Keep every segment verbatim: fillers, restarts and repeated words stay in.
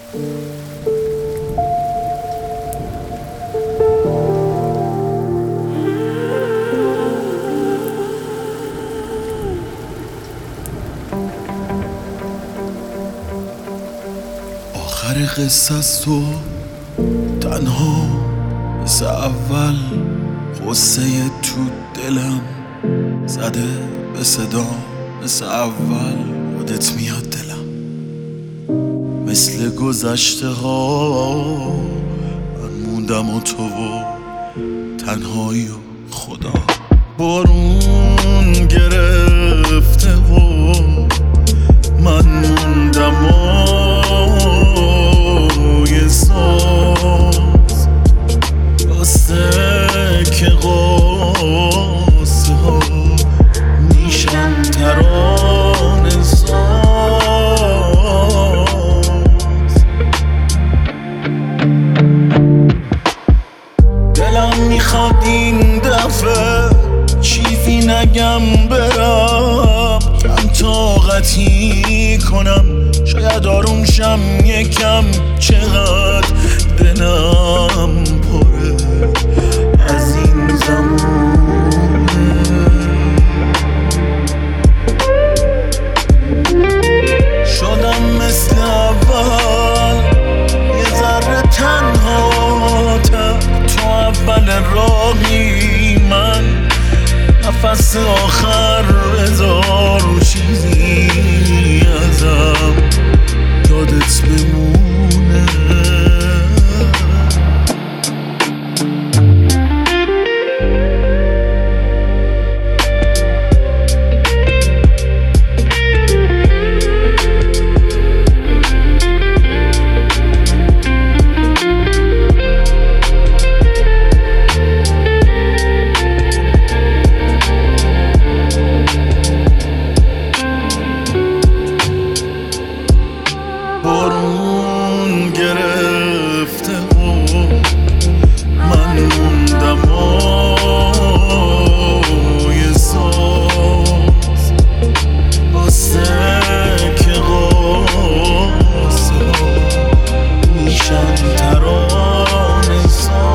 آخر قصه است تو تنها مثل اول، غصه تو دلم زده به صدا مثل اول. یادت میاد دلم مثل گذشته ها، من موندم و تو و تنهایی و خدا. بارون گرفته و من موندم و یه ساز راسته که قاسه ها میشن ترانه ساز. دلم میخواد این دفعه چیزی نگم برم، کم طاقتی کنم شاید آروم شم یکم. چقدر دلم پره از این زمونه، شدم مثل اول یه ذره تنها تر. تو اول راهی من نفس آخر بذار و چیزی ازم یادت بمونه. بارون گرفته و من موندم و یه ساز واسه که قاسه ها میشن ترانه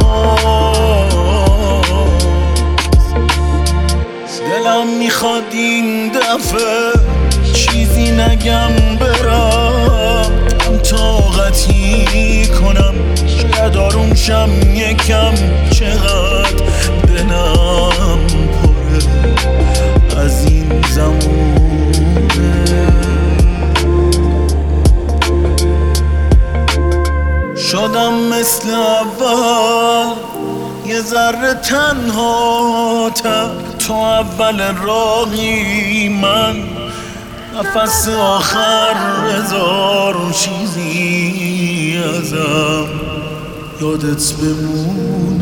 ساز. دلم میخواد این دفعه چیزی نگم برم، طاقتی کنم شاید آروم شم یکم. چقدر دلم پره از این زمونه، شدم مثل اول یه ذره تنها تر. تو اول راهی من نفس آخر هزار و چیزی ازم یادت بمونه.